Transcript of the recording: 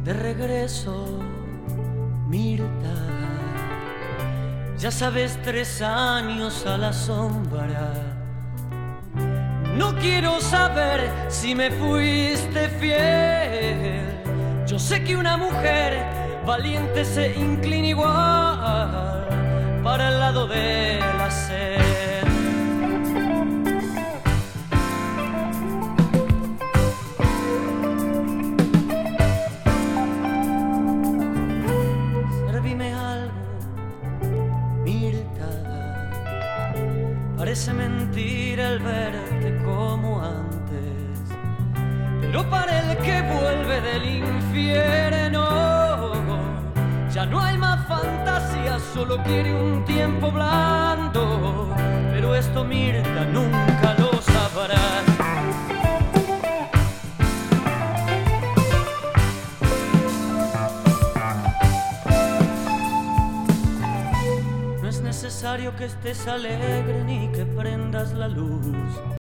de regreso, Mirta. Ya sabes, 3 años a la sombra. No quiero saber si me fuiste fiel. Yo sé que una mujer valiente se inclina igual para el lado de la sed. Servime algo, Mirta. Parece mentira el verte como antes, pero para el que vuelve del infierno ya no hay más fantasía, solo quiere un tiempo blando. Pero esto Mirta nunca lo sabrá. No es necesario que estés alegre ni que prendas la luz.